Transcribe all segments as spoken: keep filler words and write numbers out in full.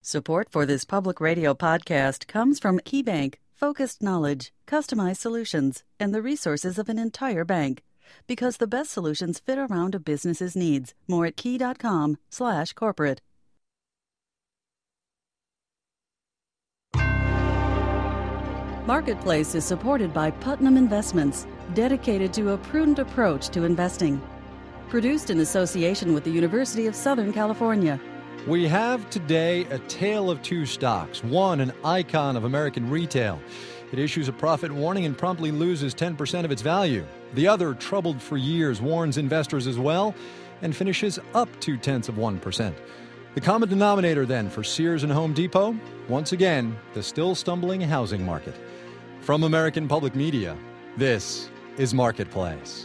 Support for this public radio podcast comes from KeyBank, focused knowledge, customized solutions, and the resources of an entire bank. Because the best solutions fit around a business's needs. More at key.com slash corporate. Marketplace is supported by Putnam Investments, dedicated to a prudent approach to investing. Produced in association with the University of Southern California. We have today a tale of two stocks. One, an icon of American retail. It issues a profit warning and promptly loses ten percent of its value. The other, troubled for years, warns investors as well and finishes up two-tenths of one percent. The common denominator, then, for Sears and Home Depot? Once again, the still stumbling housing market. From American Public Media, this is Marketplace.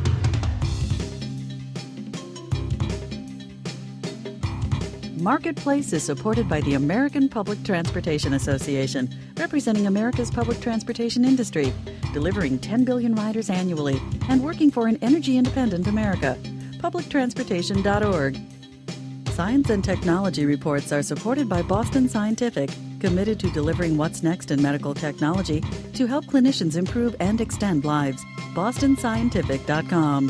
Marketplace is supported by the American Public Transportation Association, representing America's public transportation industry, delivering ten billion riders annually, and working for an energy-independent America. public transportation dot org. Science and technology reports are supported by Boston Scientific, committed to delivering what's next in medical technology to help clinicians improve and extend lives. boston scientific dot com.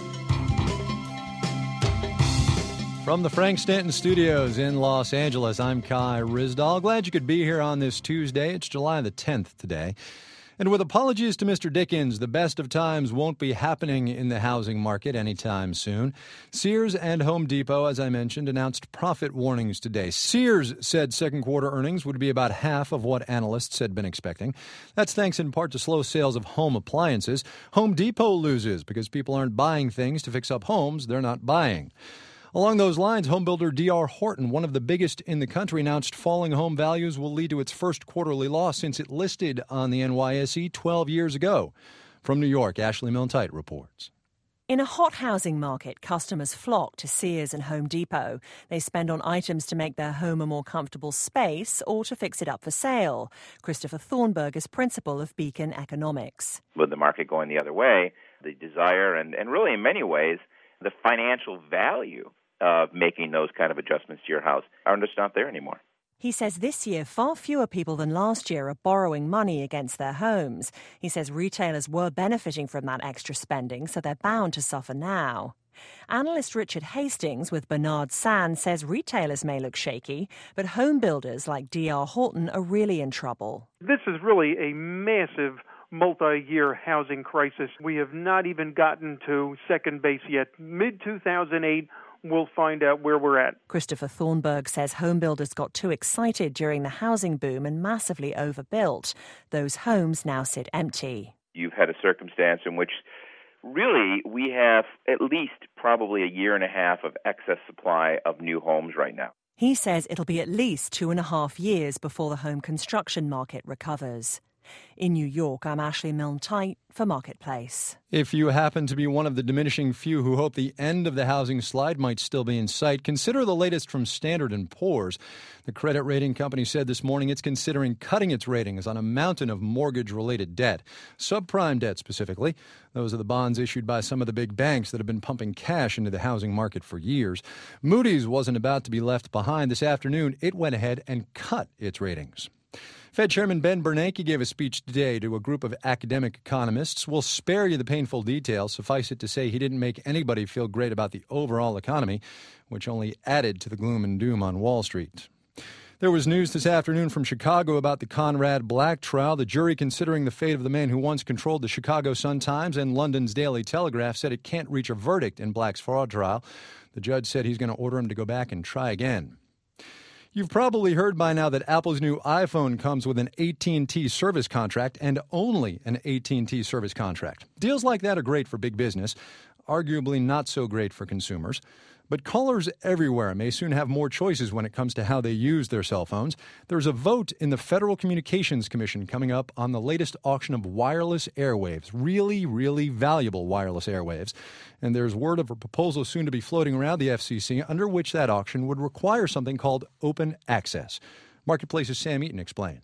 From the Frank Stanton Studios in Los Angeles, I'm Kai Ryssdal. Glad you could be here on this Tuesday. It's July the tenth today. And with apologies to Mister Dickens, the best of times won't be happening in the housing market anytime soon. Sears and Home Depot, as I mentioned, announced profit warnings today. Sears said second quarter earnings would be about half of what analysts had been expecting. That's thanks in part to slow sales of home appliances. Home Depot loses because people aren't buying things to fix up homes they're not buying. Along those lines, homebuilder D R Horton, one of the biggest in the country, announced falling home values will lead to its first quarterly loss since it listed on the N Y S E twelve years ago. From New York, Ashley Milne-Tite reports. In a hot housing market, customers flock to Sears and Home Depot. They spend on items to make their home a more comfortable space or to fix it up for sale. Christopher Thornburg is principal of Beacon Economics. With the market going the other way, the desire and, and really in many ways, the financial value of making those kind of adjustments to your house are just not there anymore. He says this year, far fewer people than last year are borrowing money against their homes. He says retailers were benefiting from that extra spending, so they're bound to suffer now. Analyst Richard Hastings with Bernard Sand says retailers may look shaky, but home builders like D R Horton are really in trouble. This is really a massive multi-year housing crisis. We have not even gotten to second base yet. mid two thousand eight, we'll find out where we're at. Christopher Thornburg says home builders got too excited during the housing boom and massively overbuilt. Those homes now sit empty. You've had a circumstance in which really we have at least probably a year and a half of excess supply of new homes right now. He says it'll be at least two and a half years before the home construction market recovers. In New York, I'm Ashley Milne-Tite for Marketplace. If you happen to be one of the diminishing few who hope the end of the housing slide might still be in sight, consider the latest from Standard and Poor's. The credit rating company said this morning it's considering cutting its ratings on a mountain of mortgage-related debt, subprime debt specifically. Those are the bonds issued by some of the big banks that have been pumping cash into the housing market for years. Moody's wasn't about to be left behind. This afternoon, it went ahead and cut its ratings. Fed Chairman Ben Bernanke gave a speech today to a group of academic economists. We'll spare you the painful details. Suffice it to say he didn't make anybody feel great about the overall economy, which only added to the gloom and doom on Wall Street. There was news this afternoon from Chicago about the Conrad Black trial. The jury considering the fate of the man who once controlled the Chicago Sun-Times and London's Daily Telegraph said it can't reach a verdict in Black's fraud trial. The judge said he's going to order him to go back and try again. You've probably heard by now that Apple's new iPhone comes with an A T and T service contract and only an A T and T service contract. Deals like that are great for big business, arguably not so great for consumers. But callers everywhere may soon have more choices when it comes to how they use their cell phones. There's a vote in the Federal Communications Commission coming up on the latest auction of wireless airwaves, really, really valuable wireless airwaves. And there's word of a proposal soon to be floating around the F C C under which that auction would require something called open access. Marketplace's Sam Eaton explains.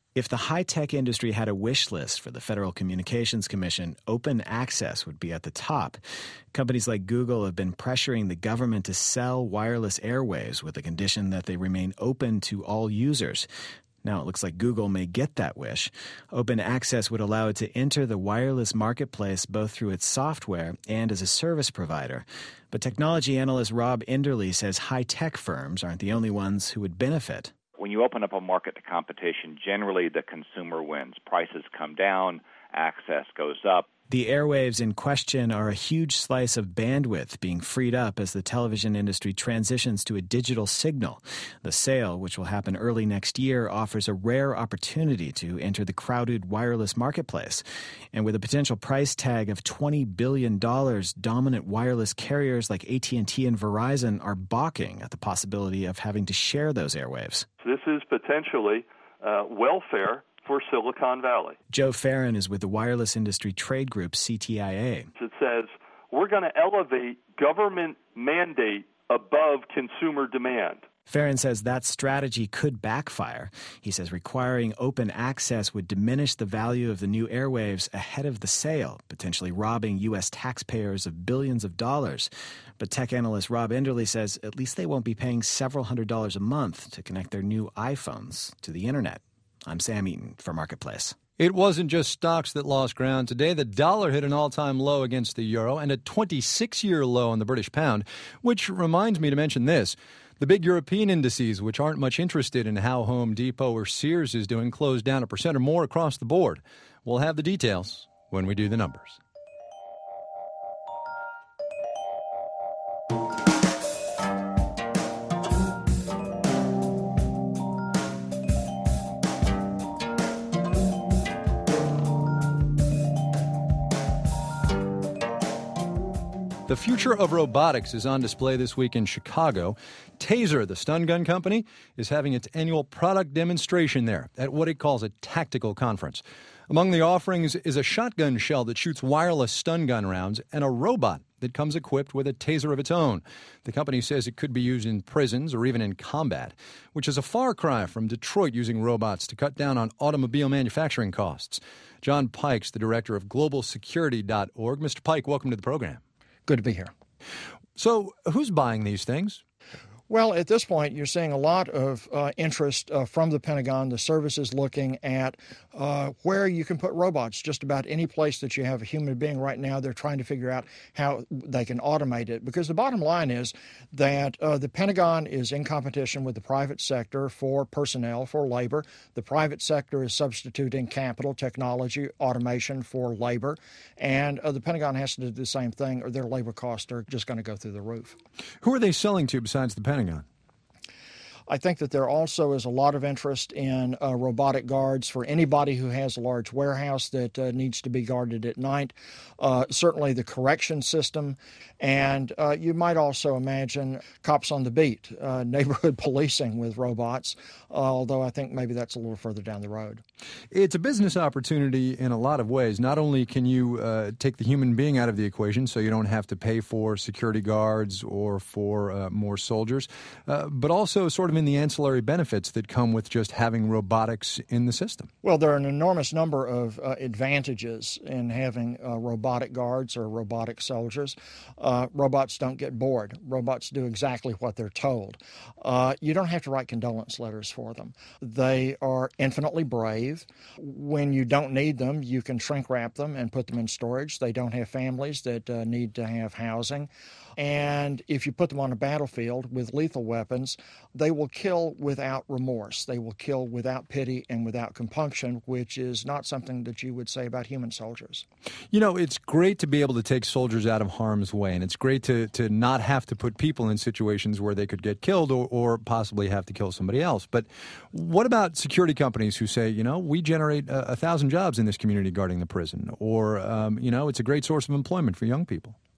If the high-tech industry had a wish list for the Federal Communications Commission, open access would be at the top. Companies like Google have been pressuring the government to sell wireless airwaves with the condition that they remain open to all users. Now it looks like Google may get that wish. Open access would allow it to enter the wireless marketplace both through its software and as a service provider. But technology analyst Rob Enderle says high-tech firms aren't the only ones who would benefit. When you open up a market to competition, generally the consumer wins. Prices come down, access goes up. The airwaves in question are a huge slice of bandwidth being freed up as the television industry transitions to a digital signal. The sale, which will happen early next year, offers a rare opportunity to enter the crowded wireless marketplace. And with a potential price tag of twenty billion dollars, dominant wireless carriers like A T and T and Verizon are balking at the possibility of having to share those airwaves. This is potentially uh, welfare for Silicon Valley. Joe Farron is with the wireless industry trade group C T I A. It says we're going to elevate government mandate above consumer demand. Farron says that strategy could backfire. He says requiring open access would diminish the value of the new airwaves ahead of the sale, potentially robbing U S taxpayers of billions of dollars. But tech analyst Rob Enderle says at least they won't be paying several hundred dollars a month to connect their new iPhones to the internet. I'm Sam Eaton for Marketplace. It wasn't just stocks that lost ground today. The dollar hit an all-time low against the euro and a twenty-six-year low on the British pound, which reminds me to mention this. The big European indices, which aren't much interested in how Home Depot or Sears is doing, closed down a percent or more across the board. We'll have the details when we do the numbers. The future of robotics is on display this week in Chicago. Taser, the stun gun company, is having its annual product demonstration there at what it calls a tactical conference. Among the offerings is a shotgun shell that shoots wireless stun gun rounds and a robot that comes equipped with a taser of its own. The company says it could be used in prisons or even in combat, which is a far cry from Detroit using robots to cut down on automobile manufacturing costs. John Pike's the director of global security dot org. Mister Pike, welcome to the program. Good to be here. So who's buying these things? Well, at this point, you're seeing a lot of uh, interest uh, from the Pentagon. The service is looking at uh, where you can put robots. Just about any place that you have a human being right now, they're trying to figure out how they can automate it. Because the bottom line is that uh, the Pentagon is in competition with the private sector for personnel, for labor. The private sector is substituting capital, technology, automation for labor. And uh, the Pentagon has to do the same thing, or their labor costs are just going to go through the roof. Who are they selling to besides the Pentagon? I think that there also is a lot of interest in uh, robotic guards for anybody who has a large warehouse that uh, needs to be guarded at night. Uh, certainly the correction system. And uh, you might also imagine cops on the beat, uh, neighborhood policing with robots, uh, although I think maybe that's a little further down the road. It's a business opportunity in a lot of ways. Not only can you uh, take the human being out of the equation so you don't have to pay for security guards or for uh, more soldiers, uh, but also sort of in the ancillary benefits that come with just having robotics in the system. Well, there are an enormous number of uh, advantages in having uh, robotic guards or robotic soldiers. Uh, robots don't get bored. Robots do exactly what they're told. Uh, you don't have to write condolence letters for them. They are infinitely brave. When you don't need them, you can shrink wrap them and put them in storage. They don't have families that uh, need to have housing. And if you put them on a battlefield with lethal weapons, they will kill without remorse. They will kill without pity and without compunction, which is not something that you would say about human soldiers. You know, it's great to be able to take soldiers out of harm's way, and it's great to, to not have to put people in situations where they could get killed or, or possibly have to kill somebody else. But what about security companies who say, you know, we generate a, a thousand jobs in this community guarding the prison, or, um, you know, it's a great source of employment for young people?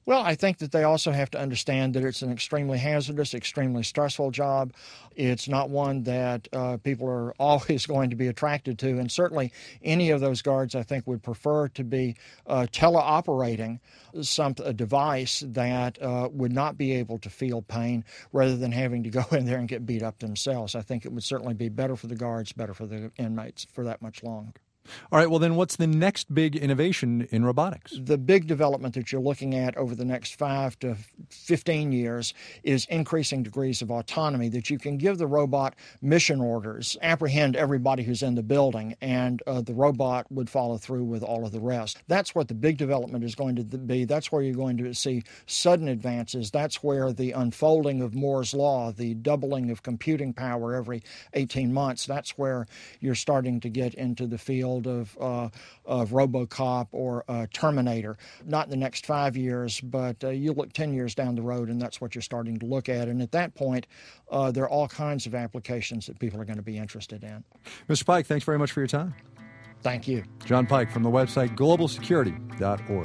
Well, I think that they also have to understand that it's an extremely hazardous, extremely stressful job. It's not one that uh, people are always going to be attracted to. And certainly any of those guards, I think, would prefer to be uh, teleoperating some a device that uh, would not be able to feel pain rather than having to go in there and get beat up themselves. I think it would certainly be better for the guards, better for the inmates for that much longer. All right, well, then what's the next big innovation in robotics? The big development that you're looking at over the next five to fifteen years is increasing degrees of autonomy, that you can give the robot mission orders, apprehend everybody who's in the building, and uh, the robot would follow through with all of the rest. That's what the big development is going to be. That's where you're going to see sudden advances. That's where the unfolding of Moore's Law, the doubling of computing power every eighteen months, that's where you're starting to get into the field of uh, of RoboCop or uh, Terminator. Not in the next five years, but uh, you look ten years down the road, and that's what you're starting to look at. And at that point, uh, there are all kinds of applications that people are going to be interested in. Mister Pike, thanks very much for your time. Thank you. John Pike from the website global security dot org.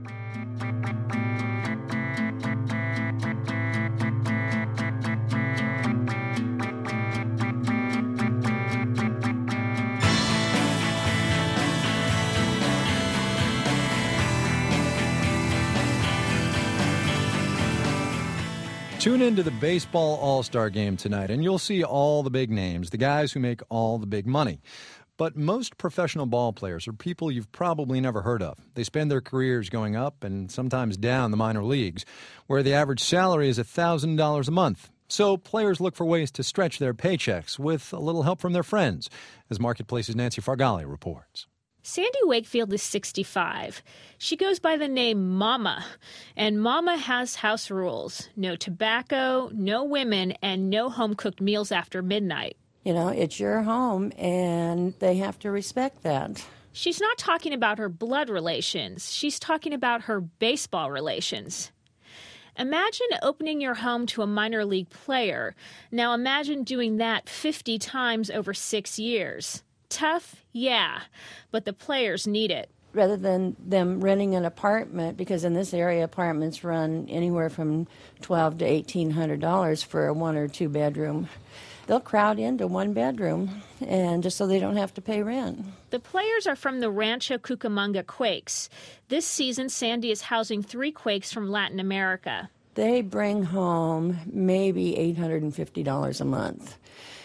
Tune into the Baseball All-Star Game tonight, and you'll see all the big names, the guys who make all the big money. But most professional ball players are people you've probably never heard of. They spend their careers going up and sometimes down the minor leagues, where the average salary is one thousand dollars a month. So players look for ways to stretch their paychecks with a little help from their friends, as Marketplace's Nancy Fargali reports. Sandy Wakefield is sixty-five. She goes by the name Mama, and Mama has house rules. No tobacco, no women, and no home-cooked meals after midnight. You know, it's your home, and they have to respect that. She's not talking about her blood relations. She's talking about her baseball relations. Imagine opening your home to a minor league player. Now imagine doing that fifty times over six years. Tough, yeah, but the players need it. Rather than them renting an apartment, because in this area apartments run anywhere from twelve to eighteen hundred dollars for a one or two bedroom, they'll crowd into one bedroom, and just so they don't have to pay rent. The players are from the Rancho Cucamonga Quakes. This season, Sandy is housing three Quakes from Latin America. They bring home maybe eight hundred fifty dollars a month.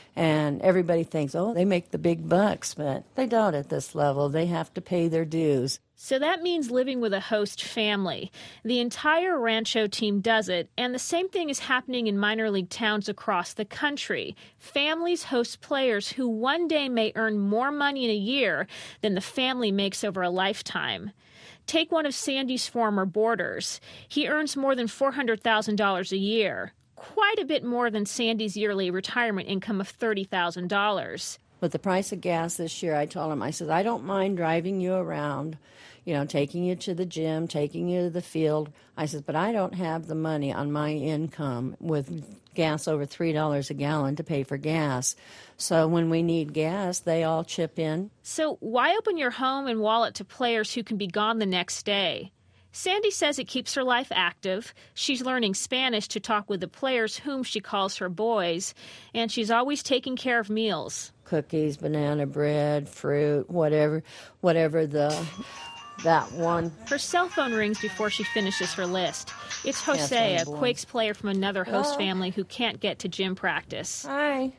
And everybody thinks, oh, they make the big bucks, but they don't at this level. They have to pay their dues. So that means living with a host family. The entire Rancho team does it, and the same thing is happening in minor league towns across the country. Families host players who one day may earn more money in a year than the family makes over a lifetime. Take one of Sandy's former boarders. He earns more than four hundred thousand dollars a year. Quite a bit more than Sandy's yearly retirement income of thirty thousand dollars. With the price of gas this year, I told him, I said, I don't mind driving you around, you know, taking you to the gym, taking you to the field. I said, but I don't have the money on my income with gas over three dollars a gallon to pay for gas. So when we need gas, they all chip in. So why open your home and wallet to players who can be gone the next day? Sandy says it keeps her life active. She's learning Spanish to talk with the players whom she calls her boys, and she's always taking care of meals. Cookies, banana bread, fruit, whatever, whatever the that one. Her cell phone rings before she finishes her list. It's Jose, a Quakes player from another host Hello? family who can't get to gym practice. Hi.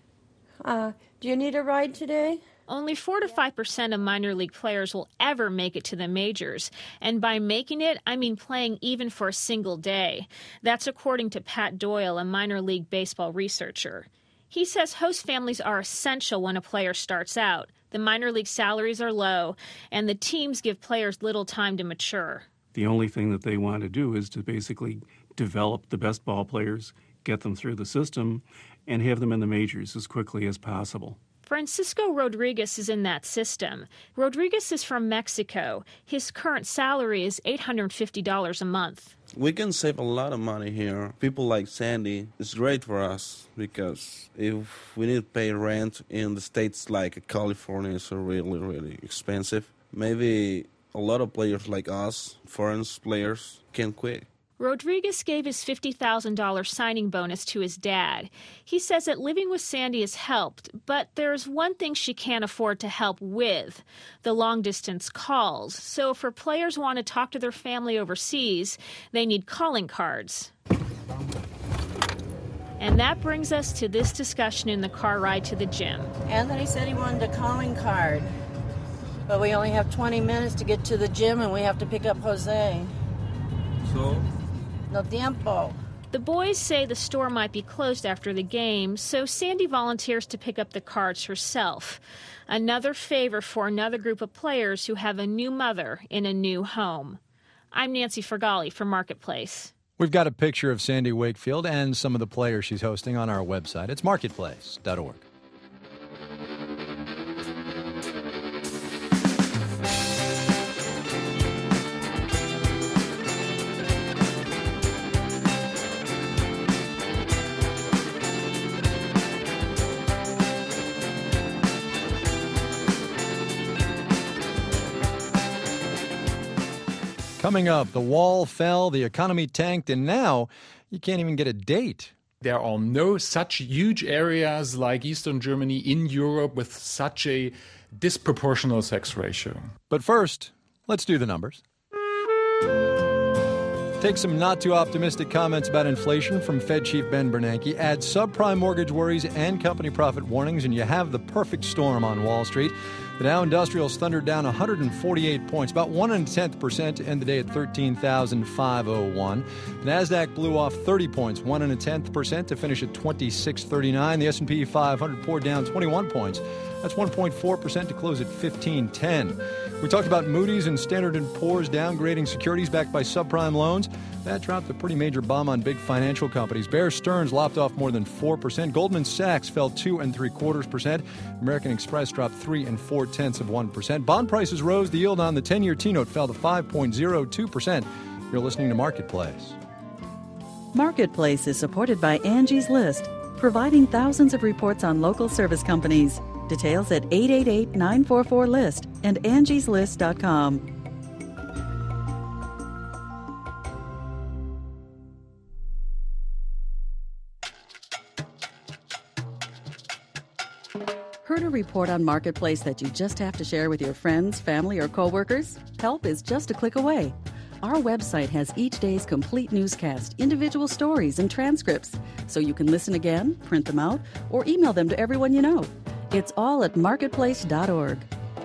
Uh, do you need a ride today? Only four to five percent of minor league players will ever make it to the majors. And by making it, I mean playing even for a single day. That's according to Pat Doyle, a minor league baseball researcher. He says host families are essential when a player starts out. The minor league salaries are low, and the teams give players little time to mature. The only thing that they want to do is to basically develop the best ball players, get them through the system, and have them in the majors as quickly as possible. Francisco Rodriguez is in that system. Rodriguez is from Mexico. His current salary is eight hundred fifty dollars a month. We can save a lot of money here. People like Sandy, it's great for us because if we need to pay rent in the states like California, it's really, really expensive. Maybe a lot of players like us, foreign players, can quit. Rodriguez gave his fifty thousand dollars signing bonus to his dad. He says that living with Sandy has helped, but there's one thing she can't afford to help with, the long-distance calls. So if her players want to talk to their family overseas, they need calling cards. And that brings us to this discussion in the car ride to the gym. Anthony said he wanted a calling card, but we only have twenty minutes to get to the gym, and we have to pick up Jose. So? No tiempo. The boys say the store might be closed after the game, so Sandy volunteers to pick up the cards herself. Another favor for another group of players who have a new mother in a new home. I'm Nancy Fergali for Marketplace. We've got a picture of Sandy Wakefield and some of the players she's hosting on our website. It's marketplace dot org. Coming up, the wall fell, the economy tanked, and now you can't even get a date. There are no such huge areas like Eastern Germany in Europe with such a disproportional sex ratio. But first, let's do the numbers. Take some not-too-optimistic comments about inflation from Fed Chief Ben Bernanke, add subprime mortgage worries and company profit warnings, and you have the perfect storm on Wall Street. The Dow Industrials thundered down one hundred forty-eight points, about one and a tenth percent to end the day at thirteen thousand five hundred one. The Nasdaq blew off thirty points, one and a tenth percent to finish at twenty-six thirty-nine. The S and P five hundred poured down twenty-one points. That's one point four percent to close at fifteen ten. We talked about Moody's and Standard and Poor's downgrading securities backed by subprime loans. That dropped a pretty major bomb on big financial companies. Bear Stearns lopped off more than four percent. Goldman Sachs fell two and three quarters percent. American Express dropped three and four tenths of one percent. Bond prices rose. The yield on the ten-year T-note fell to five point zero two percent. You're listening to Marketplace. Marketplace is supported by Angie's List, providing thousands of reports on local service companies. Details at eight eight eight, nine four four, list and angies list dot com. Heard a report on Marketplace that you just have to share with your friends, family, or coworkers? Help is just a click away. Our website has each day's complete newscast, individual stories, and transcripts, so you can listen again, print them out, or email them to everyone you know. It's all at marketplace dot org.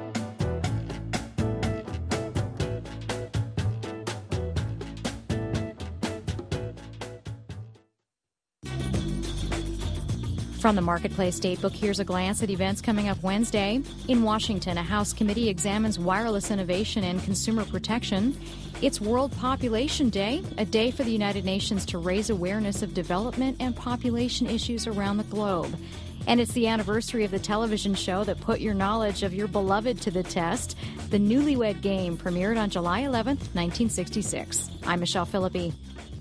From the Marketplace Datebook, here's a glance at events coming up Wednesday. In Washington, a House committee examines wireless innovation and consumer protection. It's World Population Day, a day for the United Nations to raise awareness of development and population issues around the globe. And it's the anniversary of the television show that put your knowledge of your beloved to the test. The Newlywed Game premiered on July eleventh, nineteen sixty-six. I'm Michelle Philippi.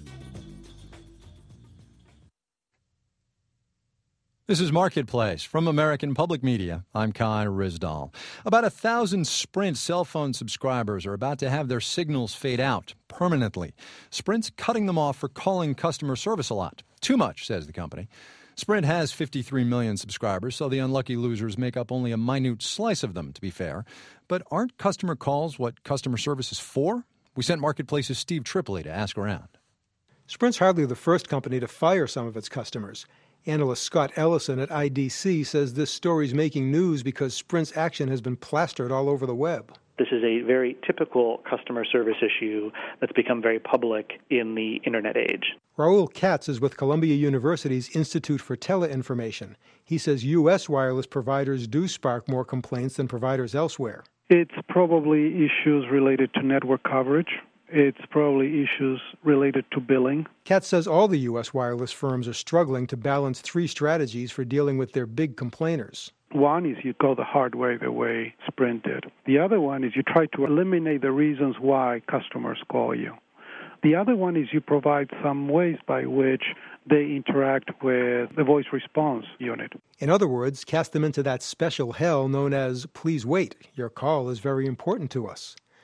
This is Marketplace from American Public Media. I'm Kai Rizdal. About a thousand Sprint cell phone subscribers are about to have their signals fade out permanently. Sprint's cutting them off for calling customer service a lot. Too much, says the company. Sprint has fifty-three million subscribers, so the unlucky losers make up only a minute slice of them, to be fair. But aren't customer calls what customer service is for? We sent Marketplace's Steve Tripoli to ask around. Sprint's hardly the first company to fire some of its customers. Analyst Scott Ellison at I D C says this story's making news because Sprint's action has been plastered all over the web. This is a very typical customer service issue that's become very public in the internet age. Raul Katz is with Columbia University's Institute for Teleinformation. He says U S wireless providers do spark more complaints than providers elsewhere. It's probably issues related to network coverage. It's probably issues related to billing. Katz says all the U S wireless firms are struggling to balance three strategies for dealing with their big complainers. One is you go the hard way, the way Sprint did. The other one is you try to eliminate the reasons why customers call you. The other one is you provide some ways by which they interact with the voice response unit. In other words, cast them into that special hell known as, please wait, your call is very important to us.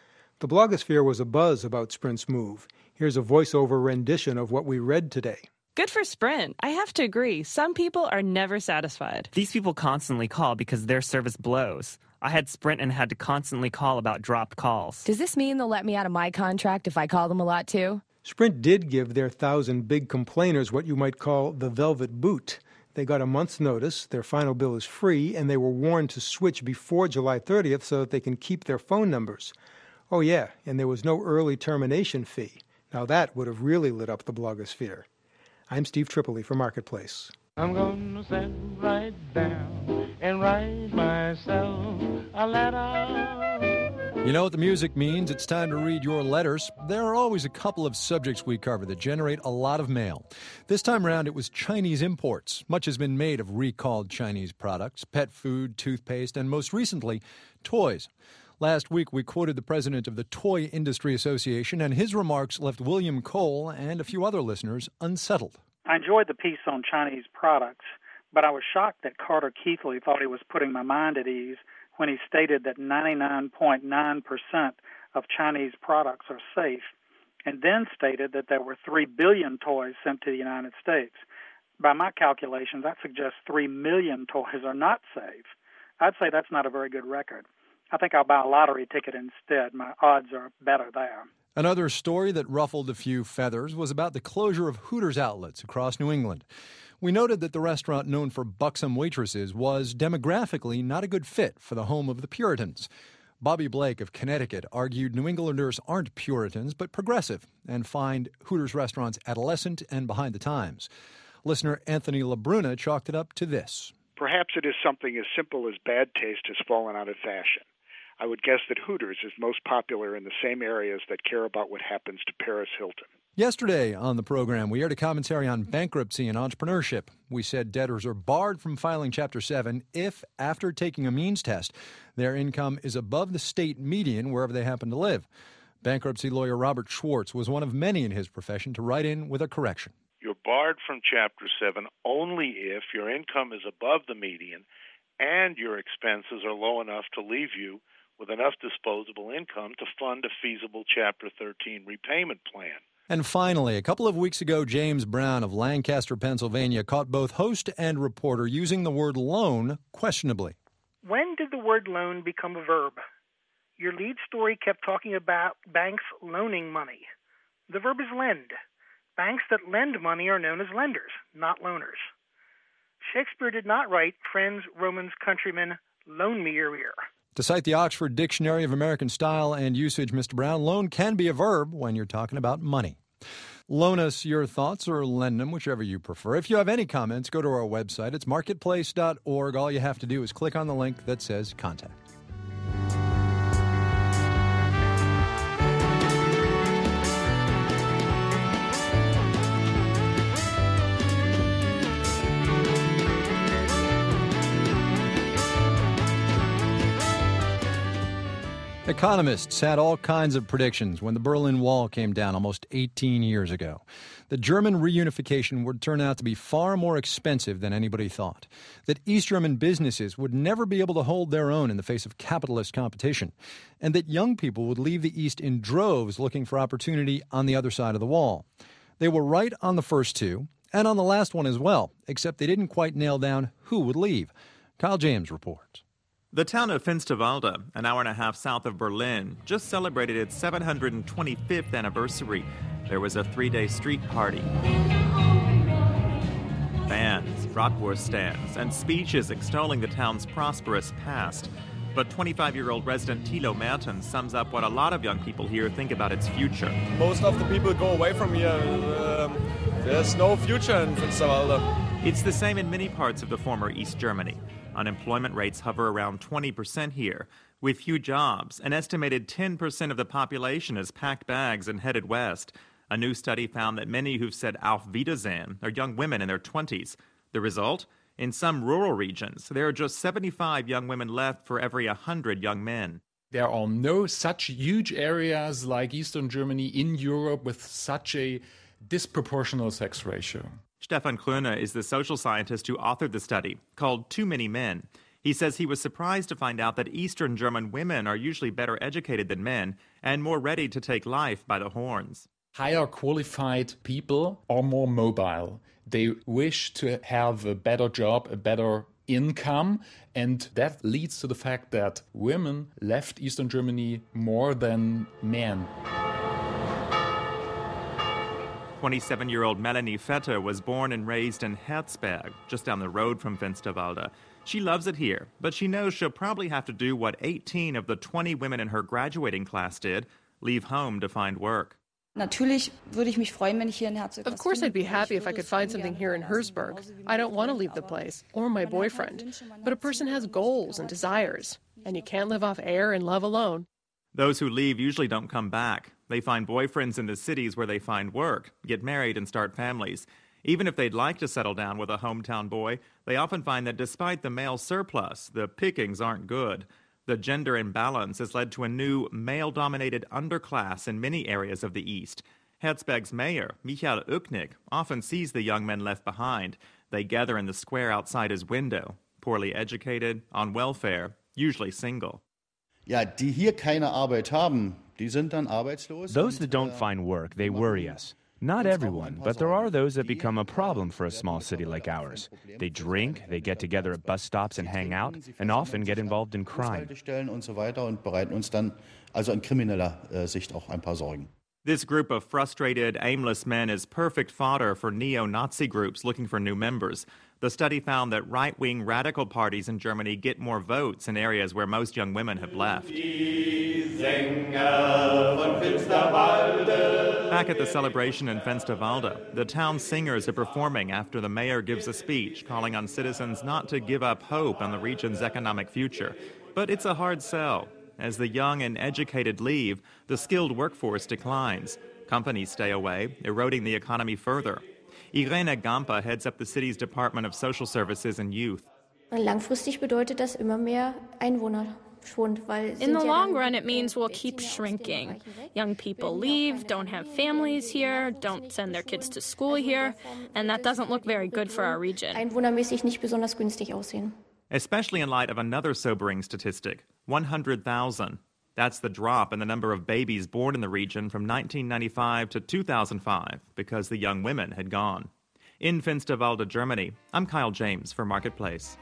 The blogosphere was abuzz about Sprint's move. Here's a voiceover rendition of what we read today. Good for Sprint. I have to agree. Some people are never satisfied. These people constantly call because their service blows. I had Sprint and had to constantly call about dropped calls. Does this mean they'll let me out of my contract if I call them a lot too? Sprint did give their thousand big complainers what you might call the velvet boot. They got a month's notice, their final bill is free, and they were warned to switch before July thirtieth so that they can keep their phone numbers. Oh yeah, and there was no early termination fee. Now that would have really lit up the blogosphere. I'm Steve Tripoli for Marketplace. I'm gonna sit right down and write myself a letter. You know what the music means? It's time to read your letters. There are always a couple of subjects we cover that generate a lot of mail. This time around, it was Chinese imports. Much has been made of recalled Chinese products, pet food, toothpaste, and most recently, toys. Last week, we quoted the president of the Toy Industry Association, and his remarks left William Cole and a few other listeners unsettled. I enjoyed the piece on Chinese products, but I was shocked that Carter Keithley thought he was putting my mind at ease when he stated that ninety-nine point nine percent of Chinese products are safe, and then stated that there were three billion toys sent to the United States. By my calculations, that suggests three million toys are not safe. I'd say that's not a very good record. I think I'll buy a lottery ticket instead. My odds are better there. Another story that ruffled a few feathers was about the closure of Hooters outlets across New England. We noted that the restaurant known for buxom waitresses was demographically not a good fit for the home of the Puritans. Bobby Blake of Connecticut argued New Englanders aren't Puritans but progressive and find Hooters restaurants adolescent and behind the times. Listener Anthony LaBruna chalked it up to this. Perhaps it is something as simple as bad taste has fallen out of fashion. I would guess that Hooters is most popular in the same areas that care about what happens to Paris Hilton. Yesterday on the program, we aired a commentary on bankruptcy and entrepreneurship. We said debtors are barred from filing Chapter seven if, after taking a means test, their income is above the state median wherever they happen to live. Bankruptcy lawyer Robert Schwartz was one of many in his profession to write in with a correction. You're barred from Chapter seven only if your income is above the median and your expenses are low enough to leave you with enough disposable income to fund a feasible Chapter thirteen repayment plan. And finally, a couple of weeks ago, James Brown of Lancaster, Pennsylvania, caught both host and reporter using the word loan questionably. When did the word loan become a verb? Your lead story kept talking about banks loaning money. The verb is lend. Banks that lend money are known as lenders, not loaners. Shakespeare did not write, friends, Romans, countrymen, loan me your ear. To cite the Oxford Dictionary of American Style and Usage, Mister Brown, loan can be a verb when you're talking about money. Loan us your thoughts or lend them, whichever you prefer. If you have any comments, go to our website. It's marketplace dot org. All you have to do is click on the link that says Contact. Economists had all kinds of predictions when the Berlin Wall came down almost eighteen years ago. The German reunification would turn out to be far more expensive than anybody thought. That East German businesses would never be able to hold their own in the face of capitalist competition. And that young people would leave the East in droves looking for opportunity on the other side of the wall. They were right on the first two, and on the last one as well, except they didn't quite nail down who would leave. Kyle James reports. The town of Finsterwalde, an hour and a half south of Berlin, just celebrated its seven hundred twenty-fifth anniversary. There was a three-day street party. Bands, bratwurst stands, and speeches extolling the town's prosperous past. But twenty-five-year-old resident Thilo Mertens sums up what a lot of young people here think about its future. Most of the people go away from here. Um, there's no future in Finsterwalde. It's the same in many parts of the former East Germany. Unemployment rates hover around twenty percent here. With few jobs, an estimated ten percent of the population has packed bags and headed west. A new study found that many who've said Auf Wiedersehen are young women in their twenties. The result? In some rural regions, there are just seventy-five young women left for every one hundred young men. There are no such huge areas like Eastern Germany in Europe with such a disproportional sex ratio. Stefan Kröner is the social scientist who authored the study, called Too Many Men. He says he was surprised to find out that Eastern German women are usually better educated than men and more ready to take life by the horns. Higher qualified people are more mobile. They wish to have a better job, a better income, and that leads to the fact that women left Eastern Germany more than men. twenty-seven-year-old Melanie Vetter was born and raised in Herzberg, just down the road from Finsterwalde. She loves it here, but she knows she'll probably have to do what eighteen of the twenty women in her graduating class did, leave home to find work. Of course I'd be happy if I could find something here in Herzberg. I don't want to leave the place, or my boyfriend. But a person has goals and desires, and you can't live off air and love alone. Those who leave usually don't come back. They find boyfriends in the cities where they find work, get married and start families. Even if they'd like to settle down with a hometown boy, they often find that despite the male surplus, the pickings aren't good. The gender imbalance has led to a new male-dominated underclass in many areas of the East. Herzberg's mayor, Michael Oechnick, often sees the young men left behind. They gather in the square outside his window, poorly educated, on welfare, usually single. Ja, die hier keine Arbeit haben, die sind dann arbeitslos. Those that don't find work, they worry us. Not everyone, but there are those that become a problem for a small city like ours. They drink, they get together at bus stops and hang out, and often get involved in crime. Und so weiter und bereiten uns dann also in krimineller Sicht auch ein paar Sorgen. This group of frustrated, aimless men is perfect fodder for neo-Nazi groups looking for new members. The study found that right-wing radical parties in Germany get more votes in areas where most young women have left. Back at the celebration in Finsterwalde, the town singers are performing after the mayor gives a speech calling on citizens not to give up hope on the region's economic future. But it's a hard sell. As the young and educated leave, the skilled workforce declines. Companies stay away, eroding the economy further. Irene Gampa heads up the city's Department of Social Services and Youth. Langfristig bedeutet das immer mehr Einwohnerschwund, weil in the long run, it means we'll keep shrinking. Young people leave, don't have families here, don't send their kids to school here, and that doesn't look very good for our region. Einwohnermäßig nicht besonders günstig aussehen. Especially in light of another sobering statistic, one hundred thousand. That's the drop in the number of babies born in the region from nineteen ninety-five to two thousand five because the young women had gone. In Finsterwalde, Germany, I'm Kyle James for Marketplace.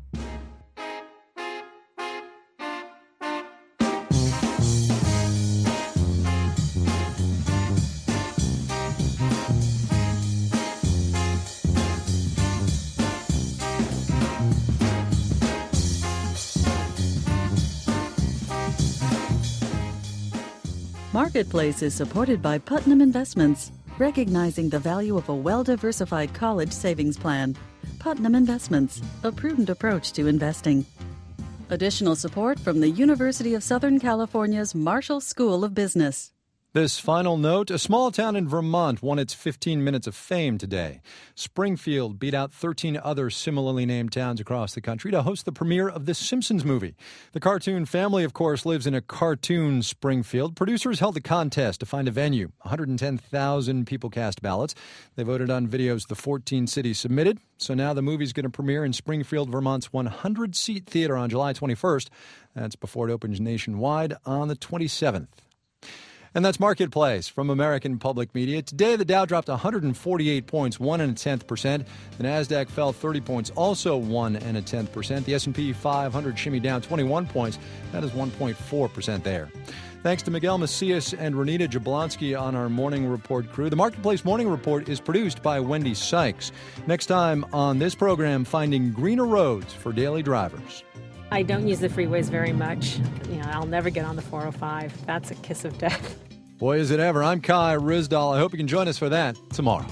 Marketplace is supported by Putnam Investments, recognizing the value of a well-diversified college savings plan. Putnam Investments, a prudent approach to investing. Additional support from the University of Southern California's Marshall School of Business. This final note, a small town in Vermont won its fifteen minutes of fame today. Springfield beat out thirteen other similarly named towns across the country to host the premiere of The Simpsons movie. The cartoon family, of course, lives in a cartoon Springfield. Producers held a contest to find a venue. one hundred ten thousand people cast ballots. They voted on videos the fourteen cities submitted. So now the movie's going to premiere in Springfield, Vermont's one hundred seat theater on July twenty-first. That's before it opens nationwide on the twenty-seventh. And that's Marketplace from American Public Media. Today, the Dow dropped one hundred forty-eight points, one and a tenth percent. The Nasdaq fell thirty points, also one and a tenth percent. The S and P five hundred shimmy down twenty-one points. That is one point four percent there. Thanks to Miguel Macias and Renita Jablonski on our Morning Report crew. The Marketplace Morning Report is produced by Wendy Sykes. Next time on this program, finding greener roads for daily drivers. I don't use the freeways very much. You know, I'll never get on the four oh five. That's a kiss of death. Boy, is it ever. I'm Kai Ryssdal. I hope you can join us for that tomorrow.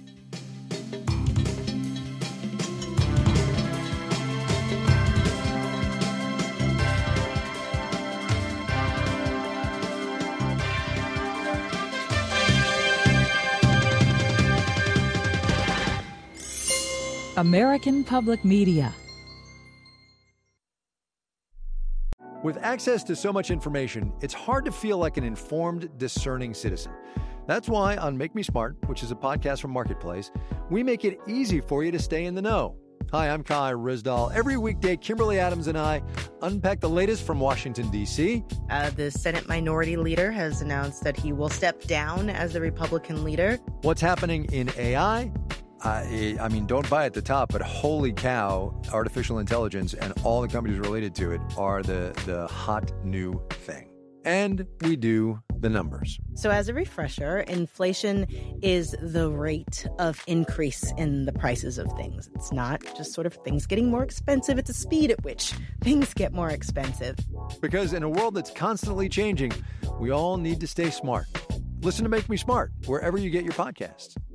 American Public Media. With access to so much information, it's hard to feel like an informed, discerning citizen. That's why on Make Me Smart, which is a podcast from Marketplace, we make it easy for you to stay in the know. Hi, I'm Kai Ryssdal. Every weekday, Kimberly Adams and I unpack the latest from Washington, D C. Uh, the Senate Minority Leader has announced that he will step down as the Republican leader. What's happening in A I? I, I mean, don't buy at the top, but holy cow, artificial intelligence and all the companies related to it are the, the hot new thing. And we do the numbers. So as a refresher, inflation is the rate of increase in the prices of things. It's not just sort of things getting more expensive. It's the speed at which things get more expensive. Because in a world that's constantly changing, we all need to stay smart. Listen to Make Me Smart wherever you get your podcasts.